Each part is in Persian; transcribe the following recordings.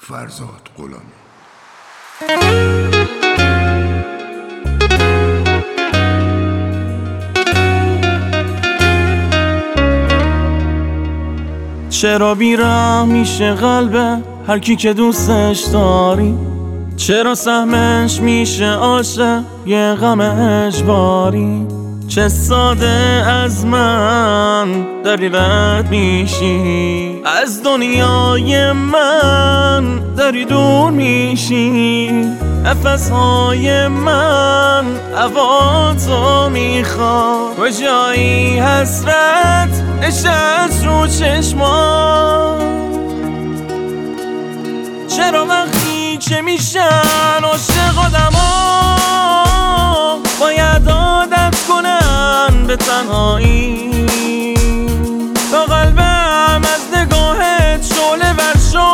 فرزاد غلامی. چرا بی‌رحم میشه قلب هر کی که دوستش داری؟ چرا سهمش میشه عاشق یه غم اجباری؟ چه ساده از من داری رد میشی، از دنیای من داری دور میشی، نفسهای من هواتو میخواد، کجایی حسرت نشست رو چشمات؟ چرا وقتی که میشن عاشق آدما باید عادت کنن به تنهایی؟ تا قلبم از نگاهت شعله ور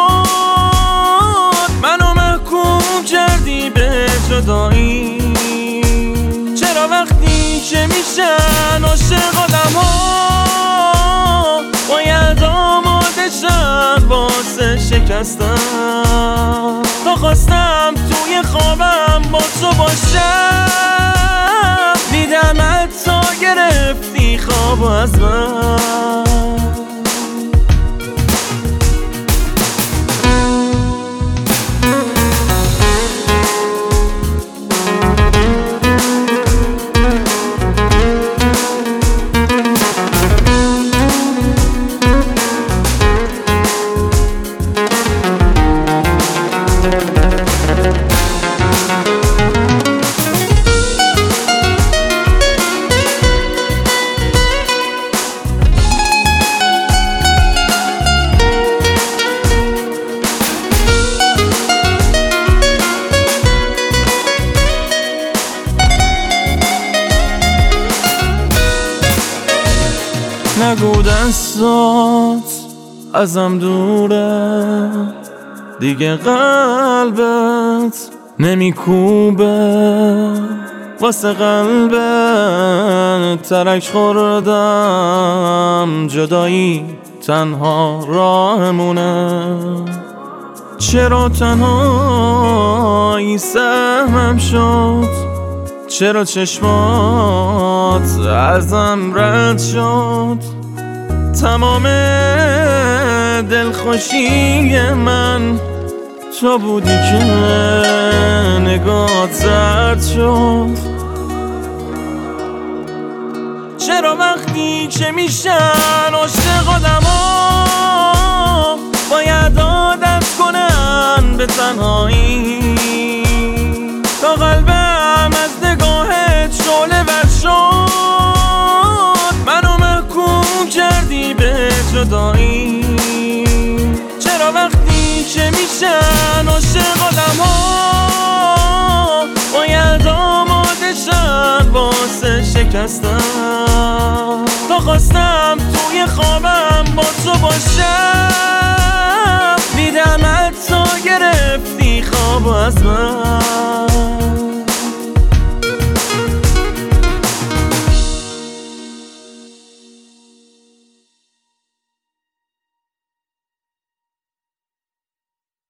شد، منو محکوم کردی به جدایی. چرا وقتی که میشن عاشق آدما باید آماده شن واسه شکستن؟ تا خواستم توی خوابم با تو باشم، دیدم حتی گرفتی خواب از من. نگو دستات ازم دوره، دیگه قلبت نمیکوبه، واسه قلبت ترک خوردم، جدایی تنها راهمونه. چرا تنهایی سهمم شد؟ چرا چشمات ازم رد شد؟ تمام دلخوشی من تو بودی که نگات زرد شد. چرا وقتی که میشن عاشق آدما باید عادت کنن به تنهایی؟ تا قلبم از نگاهت شعله ور شد، منو محکوم کردی به جدایی. چرا وقتی که میشن عاشق آدما باید آماده شن واسه شکستن؟ تا خواستم توی خوابم با تو باشم، دیدم حتی گرفتی خواب از من.